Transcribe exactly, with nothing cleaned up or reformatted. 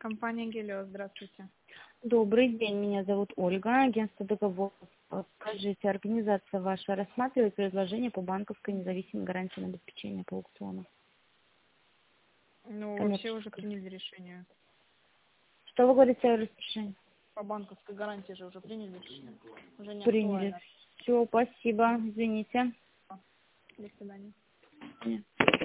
Компания Гелиос, здравствуйте. Добрый день, меня зовут Ольга, агентство договоров. Скажите, организация ваша рассматривает предложение по банковской независимой гарантии на обеспечение по аукциону? Ну, вообще Коммерческой. уже приняли решение. Что вы говорите о решении? По банковской гарантии же уже приняли решение. Уже не Приняли. актуально. Все, спасибо, извините. До свидания. Нет.